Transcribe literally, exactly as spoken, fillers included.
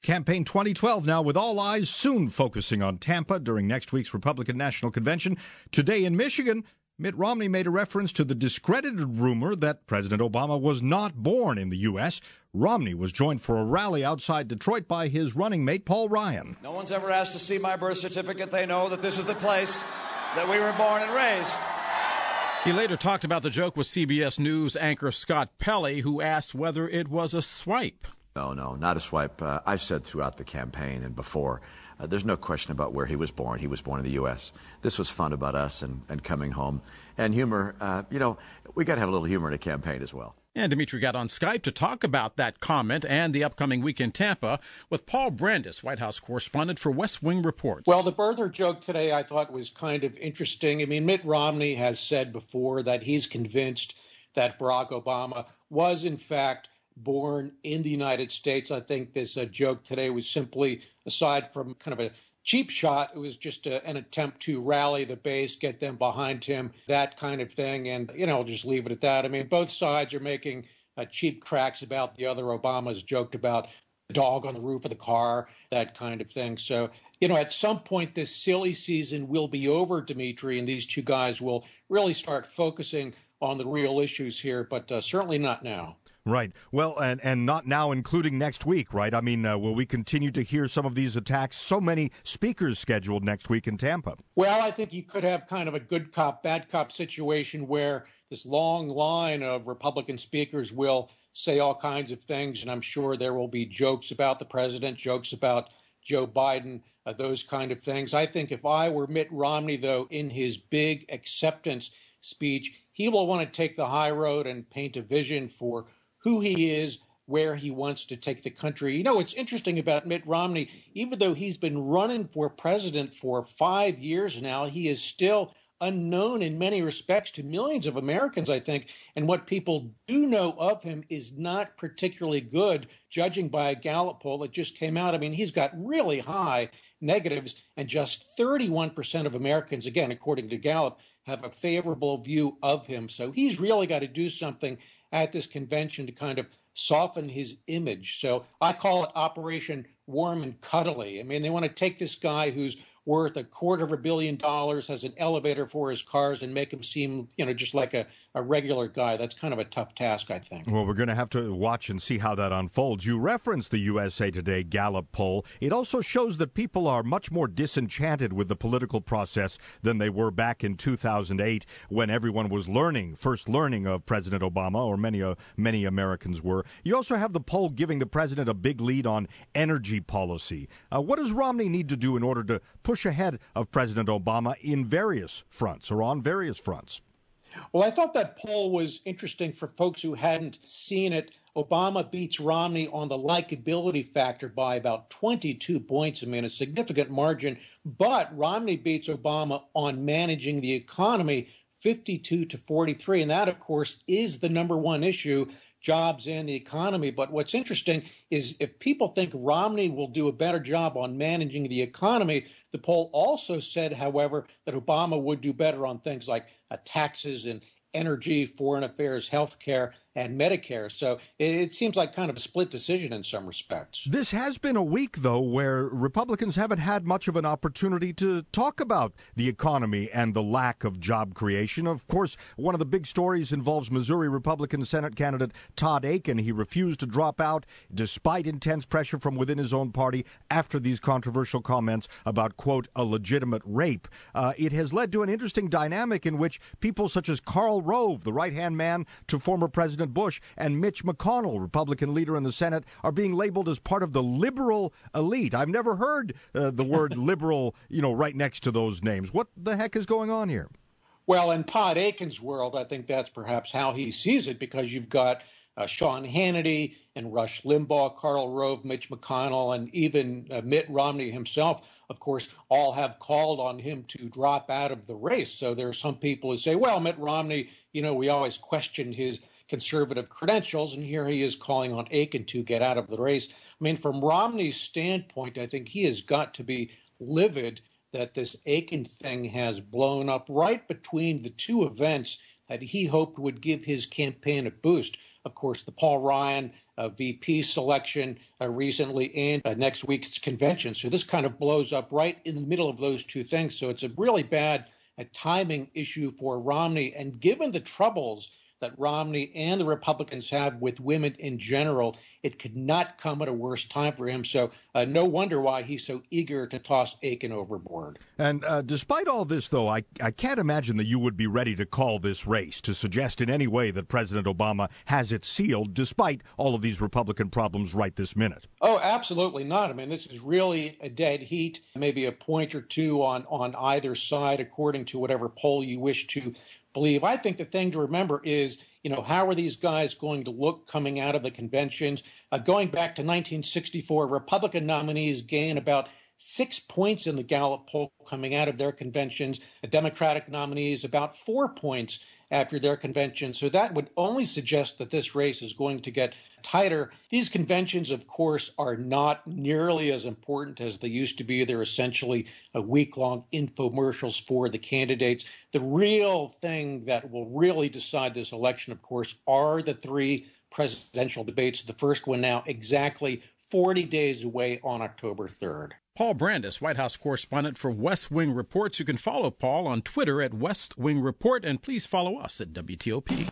Campaign twenty twelve now, with all eyes soon focusing on Tampa during next week's Republican National Convention. Today in Michigan, Mitt Romney made a reference to the discredited rumor that President Obama was not born in the U S Romney was joined for a rally outside Detroit by his running mate, Paul Ryan. No one's ever asked to see my birth certificate. They know that this is the place that we were born and raised. He later talked about the joke with C B S News anchor Scott Pelley, who asked whether it was a swipe. No, no, not a swipe. Uh, I've said throughout the campaign and before, uh, there's no question about where he was born. He was born in the U S This was fun about us and, and coming home. And humor, uh, you know, we got to have a little humor in a campaign as well. And Dimitri got on Skype to talk about that comment and the upcoming week in Tampa with Paul Brandis, White House correspondent for West Wing Reports. Well, the birther joke today I thought was kind of interesting. I mean, Mitt Romney has said before that he's convinced that Barack Obama was, in fact, born in the United States. I think this uh, joke today was simply, aside from kind of a cheap shot, it was just a, an attempt to rally the base, get them behind him, that kind of thing. And, you know, I'll just leave it at that. I mean, both sides are making uh, cheap cracks about the other. Obama's joked about the dog on the roof of the car, that kind of thing. So, you know, at some point this silly season will be over, Dimitri, and these two guys will really start focusing on the real issues here, but uh, certainly not now. Right. Well, and, and not now, including next week, right? I mean, uh, will we continue to hear some of these attacks? So many speakers scheduled next week in Tampa. Well, I think you could have kind of a good cop, bad cop situation where this long line of Republican speakers will say all kinds of things, and I'm sure there will be jokes about the president, jokes about Joe Biden, uh, those kind of things. I think if I were Mitt Romney, though, in his big acceptance speech, he will want to take the high road and paint a vision for who he is, where he wants to take the country. You know, what's interesting about Mitt Romney, even though he's been running for president for five years now, he is still unknown in many respects to millions of Americans, I think. And what people do know of him is not particularly good, judging by a Gallup poll that just came out. I mean, he's got really high negatives, and just thirty-one percent of Americans, again, according to Gallup, have a favorable view of him. So he's really got to do something at this convention to kind of soften his image. So I call it Operation Warm and Cuddly. I mean, they want to take this guy who's worth a quarter of a billion dollars, has an elevator for his cars, and make him seem, you know, just like a, a regular guy. That's kind of a tough task, I think. Well, we're going to have to watch and see how that unfolds. You referenced the U S A Today Gallup poll. It also shows that people are much more disenchanted with the political process than they were back in two thousand eight when everyone was learning, first learning of President Obama, or many, uh, many Americans were. You also have the poll giving the president a big lead on energy policy. Uh, what does Romney need to do in order to push ahead of President Obama in various fronts or on various fronts? Well, I thought that poll was interesting for folks who hadn't seen it. Obama beats Romney on the likability factor by about twenty-two points. I mean, a significant margin. But Romney beats Obama on managing the economy fifty-two to forty-three. And that, of course, is the number one issue, jobs and the economy. But what's interesting is if people think Romney will do a better job on managing the economy, the poll also said, however, that Obama would do better on things like uh, taxes and energy, foreign affairs, health care, and Medicare. So it, it seems like kind of a split decision in some respects. This has been a week, though, where Republicans haven't had much of an opportunity to talk about the economy and the lack of job creation. Of course, one of the big stories involves Missouri Republican Senate candidate Todd Akin. He refused to drop out despite intense pressure from within his own party after these controversial comments about, quote, a legitimate rape. Uh, it has led to an interesting dynamic in which people such as Karl Rove, the right-hand man to former President Bush, and Mitch McConnell, Republican leader in the Senate, are being labeled as part of the liberal elite. I've never heard uh, the word liberal, you know, right next to those names. What the heck is going on here? Well, in Todd Akin's world, I think that's perhaps how he sees it, because you've got uh, Sean Hannity and Rush Limbaugh, Karl Rove, Mitch McConnell, and even uh, Mitt Romney himself, of course, all have called on him to drop out of the race. So there are some people who say, well, Mitt Romney, you know, we always questioned his conservative credentials, and here he is calling on Akin to get out of the race. I mean, from Romney's standpoint, I think he has got to be livid that this Akin thing has blown up right between the two events that he hoped would give his campaign a boost. of course, the Paul Ryan uh, V P selection uh, recently and uh, next week's convention. So this kind of blows up right in the middle of those two things. So it's a really bad uh, timing issue for Romney. And given the troubles that Romney and the Republicans have with women in general, it could not come at a worse time for him. So uh, no wonder why he's so eager to toss Aiken overboard. And uh, despite all this, though, I, I can't imagine that you would be ready to call this race, to suggest in any way that President Obama has it sealed, despite all of these Republican problems right this minute. Oh, absolutely not. I mean, this is really a dead heat, maybe a point or two on, on either side, according to whatever poll you wish to believe. I think the thing to remember is, you know, how are these guys going to look coming out of the conventions? Uh, going back to nineteen sixty-four, Republican nominees gain about six points in the Gallup poll coming out of their conventions. Democratic nominees about four points after their convention. So that would only suggest that this race is going to get tighter. These conventions, of course, are not nearly as important as they used to be. They're essentially a week-long infomercials for the candidates. The real thing that will really decide this election, of course, are the three presidential debates. The first one now exactly forty days away on October third. Paul Brandus, White House correspondent for West Wing Reports. You can follow Paul on Twitter at West Wing Report, and please follow us at W T O P.